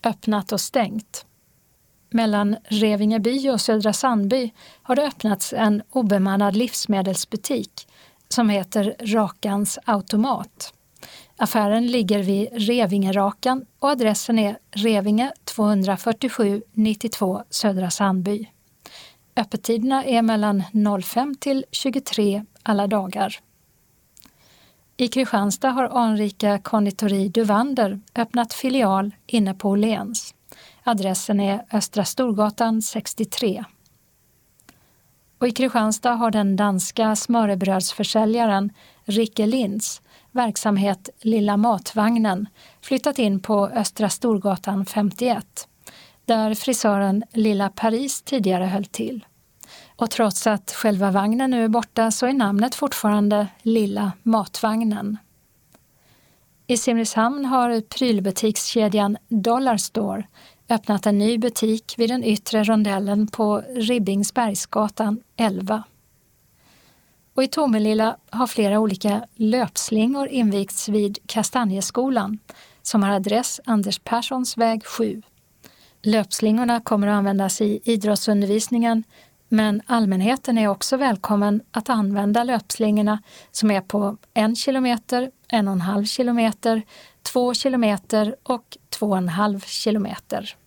öppnat och stängt. Mellan Revingeby och Södra Sandby har det öppnats en obemannad livsmedelsbutik som heter Rakans automat. Affären ligger vid Revingerakan och adressen är Revinge 247 92 Södra Sandby. Öppettiderna är mellan 05 till 23 alla dagar. I Kristianstad har anrika konditori Duvander öppnat filial inne på Åhléns. Adressen är Östra Storgatan 63. Och i Kristianstad har den danska smörrebrödsförsäljaren Rikke Linds verksamhet Lilla Matvagnen flyttat in på Östra Storgatan 51, där frisören Lilla Paris tidigare höll till. Och trots att själva vagnen nu är borta så är namnet fortfarande Lilla Matvagnen. I Simrishamn har prylbutikskedjan Dollar Store öppnat en ny butik vid den yttre rondellen på Ribbingsbergsgatan 11. Och i Tomelilla har flera olika löpslingor invigts vid Kastanjeskolan som har adress Anders Perssons väg 7. Löpslingorna kommer att användas i idrottsundervisningen, men allmänheten är också välkommen att använda löpslingorna som är på 1 kilometer, 1,5 kilometer, 2 kilometer och 2,5 kilometer.